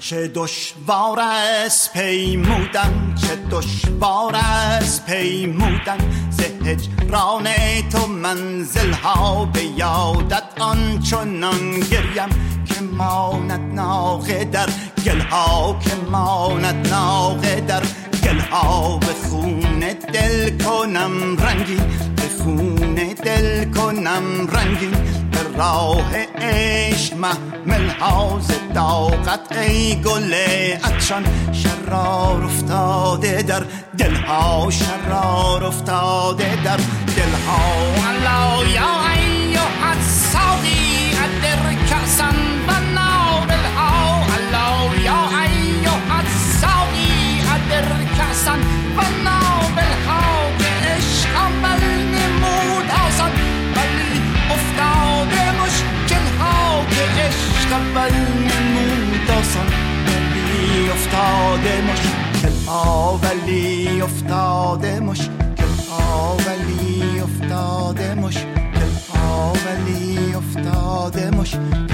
چه دشوار است پیمودن، چه دشوار است پیمودن، ز هجران تو منزلها به یادت آنچنان گریم که ماند ناقه در گلها، که ماند ناقه در گلها. به خون دل کنم رنگین، به خون دل کنم رنگین، به راه عشق محمل ها ز طاقت ای گل عطشان. شرار افتاده در دلها، شرار افتاده در دلها. الا یا ایها الساقی ادر کأسا و نار الها، الا یا ایها الساقی ادر کأسا و نار الها. که عشق عمل نمود آسان ولی افتاده مشکل ها، که عشق عمل نمود آسان ولی افتاده مشکل ها، ولی افتاده مشکل ها، ولی افتاده مشکل ها، ولی افتاده مشکل